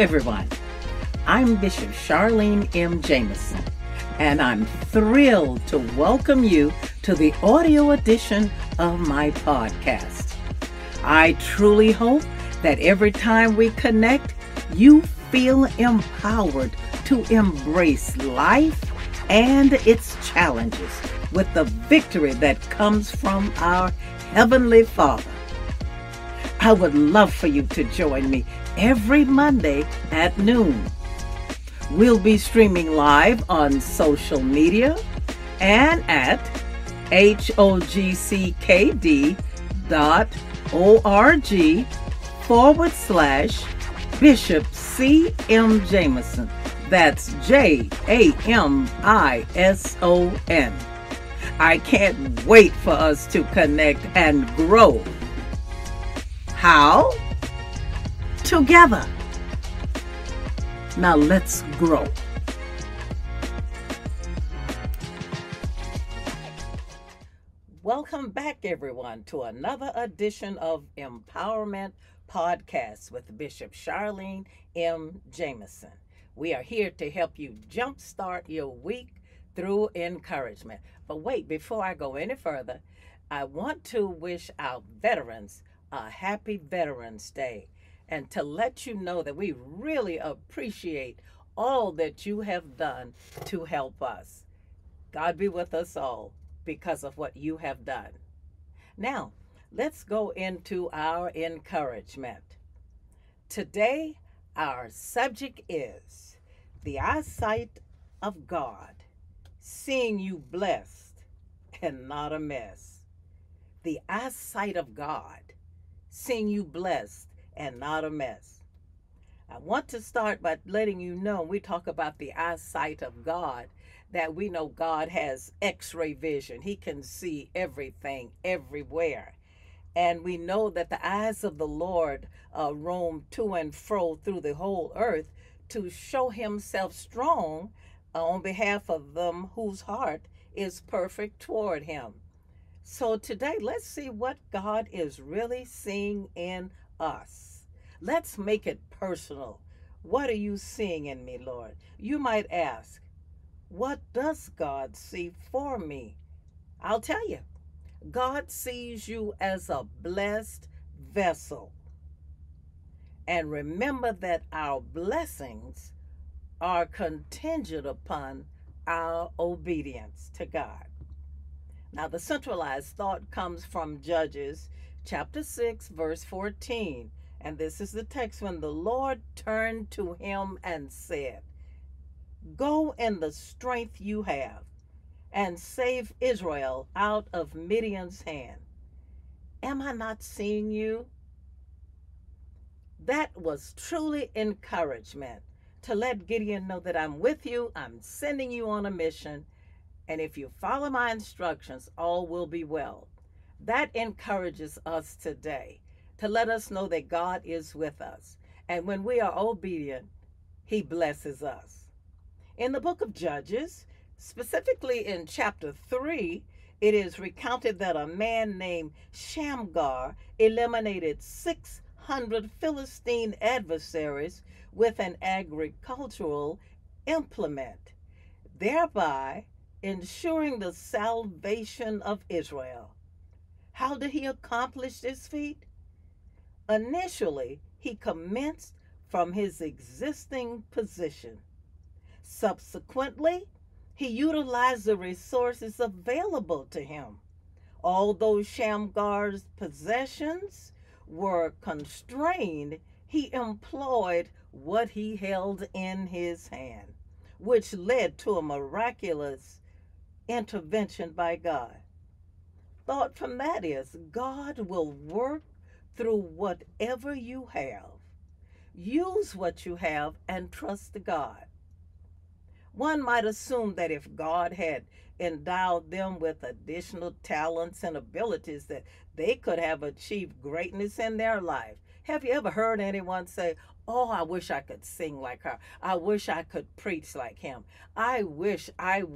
everyone. I'm Bishop Charlene M. Jameson, and I'm thrilled to welcome you to the audio edition of my podcast. I truly hope that every time we connect, you feel empowered to embrace life and its challenges with the victory that comes from our Heavenly Father. I would love for you to join me every Monday at noon. We'll be streaming live on social media and at hogck.org/Bishop C.M. Jameson. That's Jamison. I can't wait for us to connect and grow. How? Together. Now let's grow. Welcome back, everyone, to another edition of Empowerment Podcast with Bishop Charlene M. Jameson. We are here to help you jumpstart your week through encouragement. But wait, before I go any further, I want to wish our veterans a happy Veterans Day, and to let you know that we really appreciate all that you have done to help us. God be with us all because of what you have done. Now, let's go into our encouragement. Today, our subject is the eyesight of God, seeing you blessed and not a mess. The eyesight of God, seeing you blessed and not a mess. I want to start by letting you know, we talk about the eyesight of God, that we know God has X-ray vision. He can see everything, everywhere. And we know that the eyes of the Lord roam to and fro through the whole earth to show himself strong on behalf of them whose heart is perfect toward him. So today, let's see what God is really seeing in us. Let's make it personal. What are you seeing in me, Lord? You might ask, what does God see for me? I'll tell you. God sees you as a blessed vessel. And remember that our blessings are contingent upon our obedience to God. Now, the centralized thought comes from Judges chapter 6, verse 14. And this is the text: when the Lord turned to him and said, "Go in the strength you have and save Israel out of Midian's hand. Am I not seeing you?" That was truly encouragement to let Gideon know that I'm with you, I'm sending you on a mission, and if you follow my instructions, all will be well. That encourages us today to let us know that God is with us. And when we are obedient, he blesses us. In the book of Judges, specifically in chapter 3, it is recounted that a man named Shamgar eliminated 600 Philistine adversaries with an agricultural implement, thereby ensuring the salvation of Israel. How did he accomplish this feat? Initially, he commenced from his existing position. Subsequently, he utilized the resources available to him. Although Shamgar's possessions were constrained, he employed what he held in his hand, which led to a miraculous intervention by God. Thought from that is, God will work through whatever you have. Use what you have and trust God. One might assume that if God had endowed them with additional talents and abilities, that they could have achieved greatness in their life. Have you ever heard anyone say, "Oh, I wish I could sing like her. I wish I could preach like him. I wish.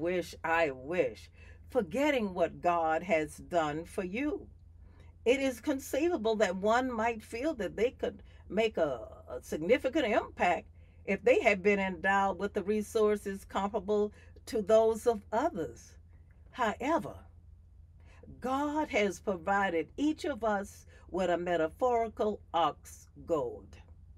Forgetting what God has done for you. It is conceivable that one might feel that they could make a significant impact if they had been endowed with the resources comparable to those of others. However, God has provided each of us with a metaphorical ox goad,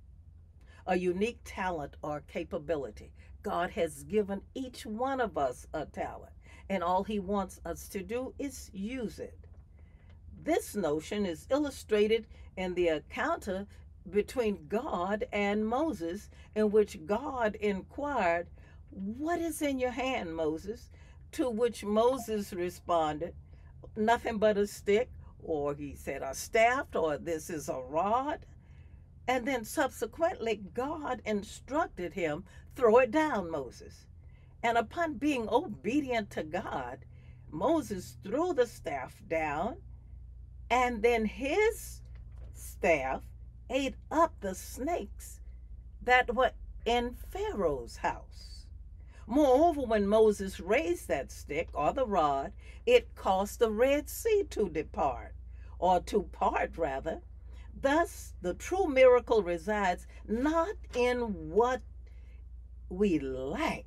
a unique talent or capability. God has given each one of us a talent, and all He wants us to do is use it. This notion is illustrated in the encounter between God and Moses, in which God inquired, "What is in your hand, Moses?" To which Moses responded, "Nothing but a stick," or he said, "a staff," or "this is a rod." And then subsequently, God instructed him, "Throw it down, Moses." And upon being obedient to God, Moses threw the staff down, and then his staff ate up the snakes that were in Pharaoh's house. Moreover, when Moses raised that stick or the rod, it caused the Red Sea to depart, or to part rather. Thus, the true miracle resides not in what we lack,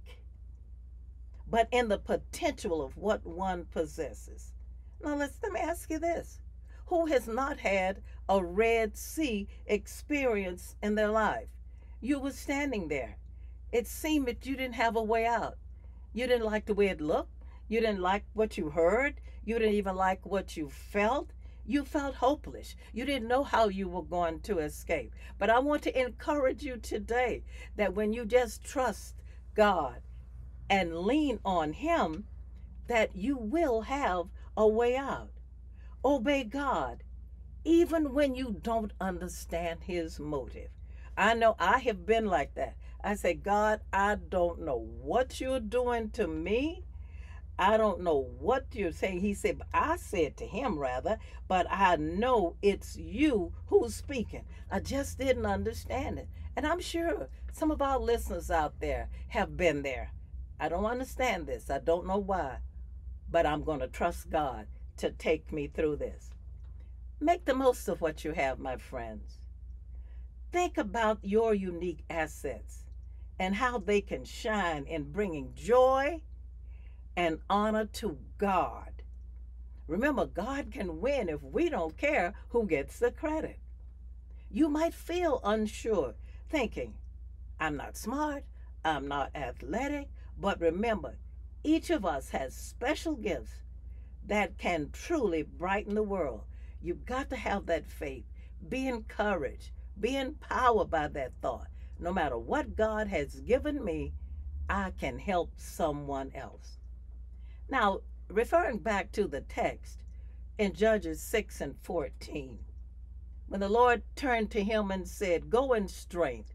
but in the potential of what one possesses. Now, let me ask you this. Who has not had a Red Sea experience in their life? You were standing there. It seemed that you didn't have a way out. You didn't like the way it looked. You didn't like what you heard. You didn't even like what you felt. You felt hopeless. You didn't know how you were going to escape. But I want to encourage you today that when you just trust God and lean on Him, that you will have a way out. Obey God, even when you don't understand His motive. I know I have been like that. I say, "God, I don't know what you're doing to me. I don't know what you're saying." He said, I said to him rather, "But I know it's you who's speaking." I just didn't understand it. And I'm sure some of our listeners out there have been there. I don't understand this. I don't know why, but I'm going to trust God to take me through this. Make the most of what you have, my friends. Think about your unique assets and how they can shine in bringing joy and honor to God. Remember, God can win if we don't care who gets the credit. You might feel unsure, thinking, "I'm not smart, I'm not athletic," but remember, each of us has special gifts that can truly brighten the world. You've got to have that faith. Be encouraged. Be empowered by that thought. No matter what God has given me, I can help someone else. Now, referring back to the text in Judges 6 and 14, when the Lord turned to him and said, "Go in strength.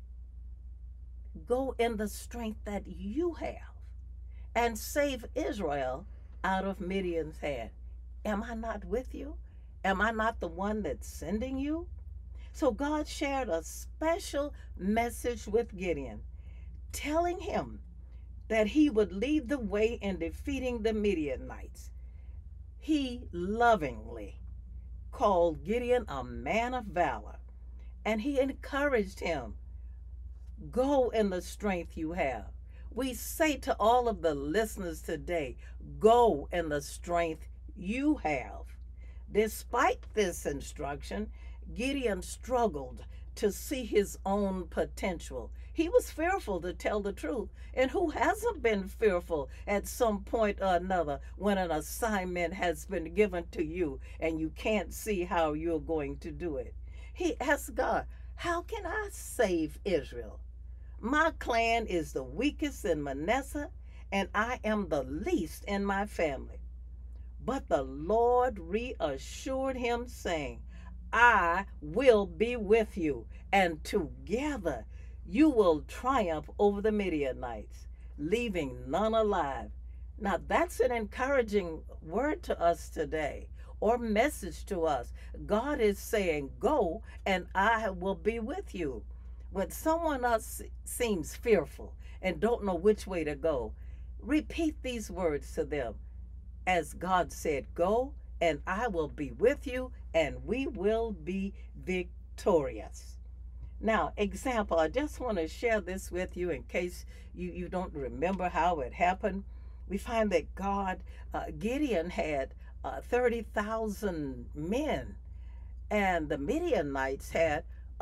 Go in the strength that you have and save Israel out of Midian's hand." Am I not with you? Am I not the one that's sending you? So God shared a special message with Gideon, telling him that he would lead the way in defeating the Midianites. He lovingly called Gideon a man of valor, and he encouraged him, "Go in the strength you have." We say to all of the listeners today, go in the strength you have. Despite this instruction, Gideon struggled to see his own potential. He was fearful, to tell the truth. And who hasn't been fearful at some point or another when an assignment has been given to you and you can't see how you're going to do it? He asked God, "How can I save Israel? My clan is the weakest in Manasseh, and I am the least in my family." But the Lord reassured him, saying, "I will be with you, and together you will triumph over the Midianites, leaving none alive." Now, that's an encouraging word to us today, or message to us. God is saying, "Go, and I will be with you." When someone else seems fearful and don't know which way to go, repeat these words to them. As God said, "Go, and I will be with you, and we will be victorious." Now, example, I just want to share this with you in case you don't remember how it happened. We find that Gideon had 30,000 men, and the Midianites had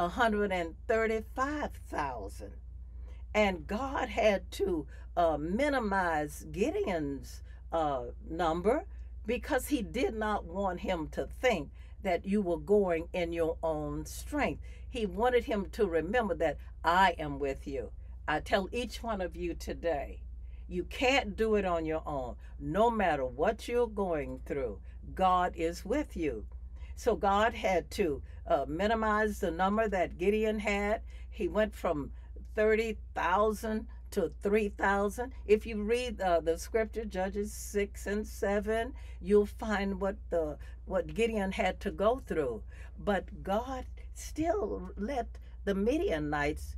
135,000. And God had to minimize Gideon's number because he did not want him to think that you were going in your own strength. He wanted him to remember that I am with you. I tell each one of you today, you can't do it on your own. No matter what you're going through, God is with you. So God had to minimize the number that Gideon had. He went from 30,000 to 3,000. If you read the scripture, Judges 6 and 7, you'll find what Gideon had to go through. But God still let the Midianites,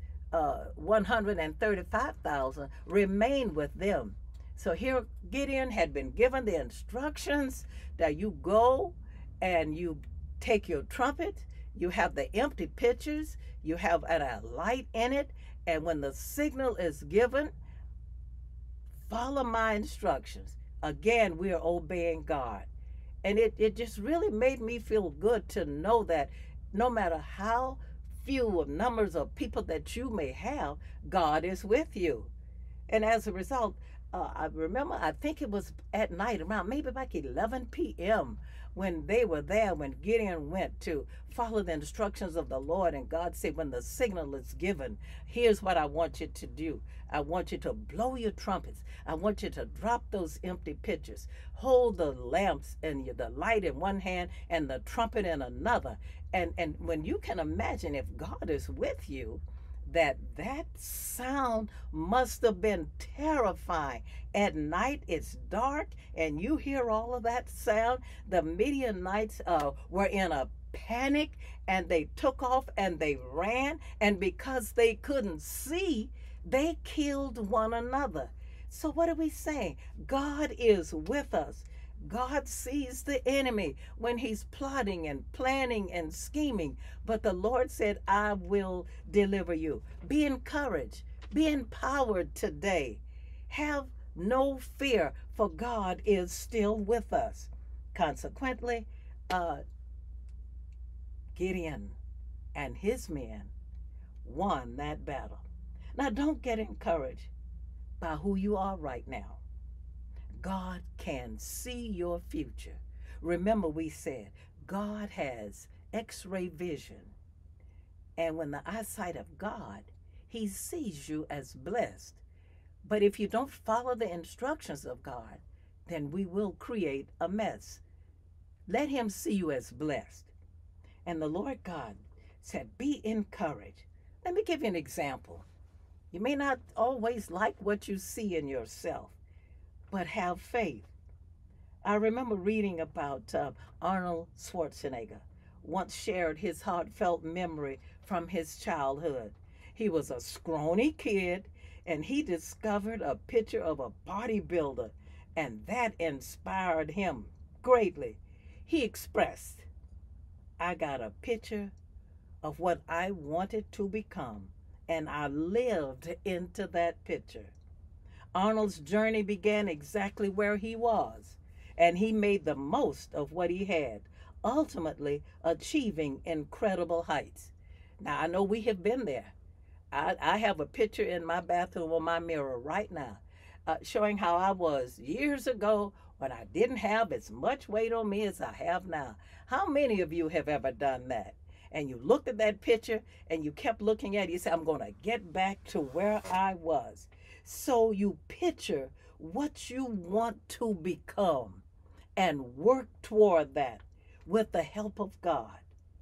135,000, remain with them. So here Gideon had been given the instructions that you go and you take your trumpet, you have the empty pitchers, you have a light in it, and when the signal is given, follow my instructions. Again, we are obeying God. And it just really made me feel good to know that no matter how few of numbers of people that you may have, God is with you. And as a result, I remember, I think it was at night around maybe like 11 p.m. when they were there, when Gideon went to follow the instructions of the Lord. And God said, when the signal is given, here's what I want you to do. I want you to blow your trumpets. I want you to drop those empty pitchers. Hold the lamps and the light in one hand and the trumpet in another. And when you can imagine, if God is with you, that sound must have been terrifying. At night, it's dark, and you hear all of that sound. The Midianites were in a panic, and they took off and they ran, and because they couldn't see, they killed one another. So what are we saying? God is with us. God sees the enemy when he's plotting and planning and scheming. But the Lord said, I will deliver you. Be encouraged. Be empowered today. Have no fear, for God is still with us. Consequently, Gideon and his men won that battle. Now, don't get encouraged by who you are right now. God can see your future. Remember, we said God has x-ray vision. And when the eyesight of God, he sees you as blessed. But if you don't follow the instructions of God, then we will create a mess. Let him see you as blessed. And the Lord God said, be encouraged. Let me give you an example. You may not always like what you see in yourself, but have faith. I remember reading about Arnold Schwarzenegger once shared his heartfelt memory from his childhood. He was a scrawny kid, and he discovered a picture of a bodybuilder, and that inspired him greatly. He expressed, I got a picture of what I wanted to become, and I lived into that picture. Arnold's journey began exactly where he was, and he made the most of what he had, ultimately achieving incredible heights. Now, I know we have been there. I have a picture in my bathroom on my mirror right now, showing how I was years ago when I didn't have as much weight on me as I have now. How many of you have ever done that? And you looked at that picture and you kept looking at it. You said, I'm going to get back to where I was. So you picture what you want to become and work toward that with the help of God,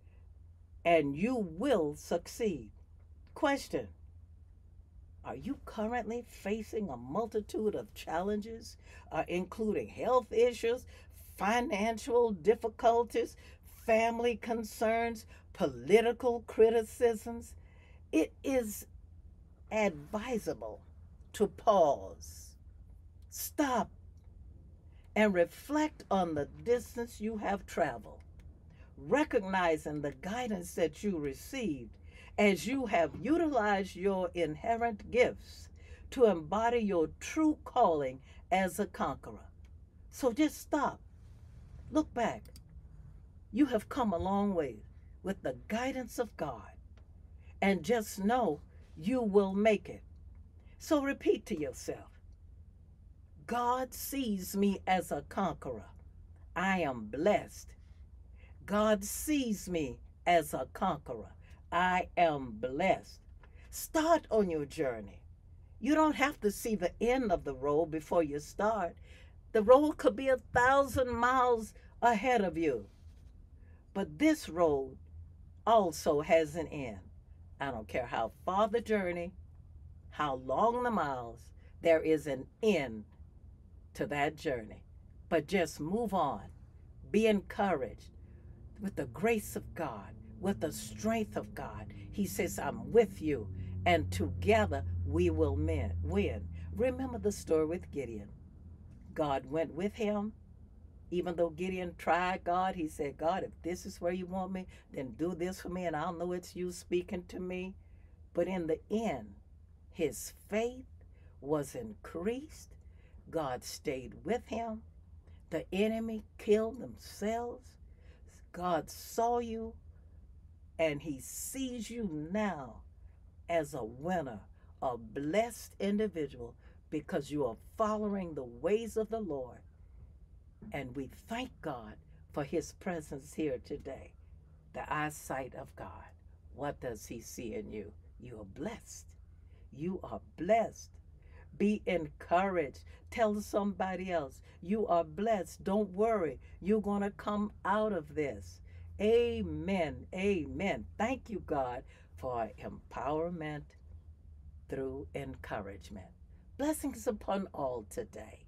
and you will succeed. Question: are you currently facing a multitude of challenges, including health issues, financial difficulties, family concerns, political criticisms? It is advisable to pause, stop, and reflect on the distance you have traveled, recognizing the guidance that you received. as you have utilized your inherent gifts to embody your true calling as a conqueror. So just stop, look back. You have come a long way with the guidance of God, and just know you will make it. So repeat to yourself, God sees me as a conqueror. I am blessed. God sees me as a conqueror. I am blessed. Start on your journey. You don't have to see the end of the road before you start. The road could be 1,000 miles ahead of you. But this road also has an end. I don't care how far the journey, how long the miles, there is an end to that journey. But just move on. Be encouraged with the grace of God, with the strength of God. He says, I'm with you, and together we will win. Remember the story with Gideon. God went with him. Even though Gideon tried God, he said, God, if this is where you want me, then do this for me, and I'll know it's you speaking to me. But in the end, his faith was increased. God stayed with him. The enemy killed themselves. God saw you, and he sees you now as a winner, a blessed individual, because you are following the ways of the Lord. And we thank God for his presence here today. The eyesight of God. What does he see in you? You are blessed. You are blessed. Be encouraged. Tell somebody else, you are blessed. Don't worry. You're going to come out of this. Amen. Amen. Thank you, God, for empowerment through encouragement. Blessings upon all today.